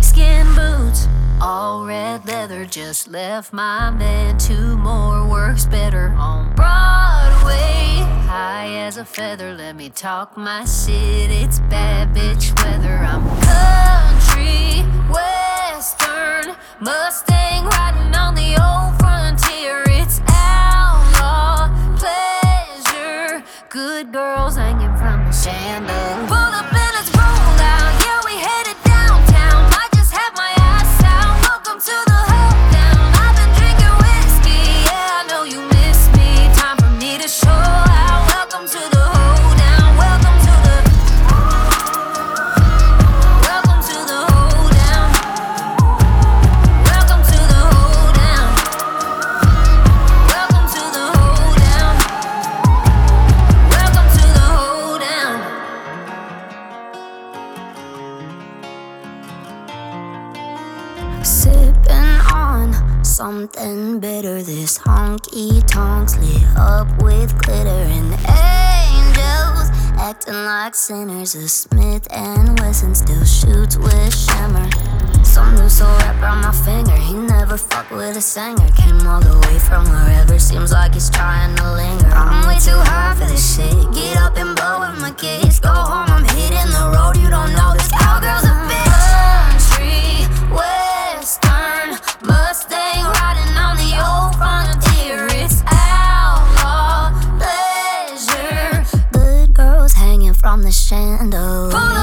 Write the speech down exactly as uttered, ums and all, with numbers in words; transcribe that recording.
snakeskin boots, all red leather. Just left my man, two more works better on Broadway. High as a feather, let me talk my shit. It's bad bitch weather. I'm country western Mustang riding on the old frontier. It's outlaw pleasure, good girls hanging from the chandelier. Pull up and let's roll out. Yeah, we headed downtown. Might just have my ass out. Welcome to the hoedown. I've been drinking whiskey. Yeah, I know you miss me. Time for me to show out. Welcome to the hoedown. Welcome to the Welcome to the hoedown. Welcome to the hoedown. Welcome to the hoedown. Welcome to the hoedown. Sipping on something bitter. This honky tonks lit up with glitter and angels acting like sinners. A Smith and Wesson still shoots with shimmer. Some new soul rapper on my finger. He never fucked with a singer. Came all the way from wherever. Seems like he's trying to linger. I'm way too high for this shit. Get up and blow with my kids. Go home, I'm hitting the road. You don't know this cowgirl's a bitch. Country western Mustang riding on the old frontier. It's outlaw pleasure, good girls hanging from the chandelier.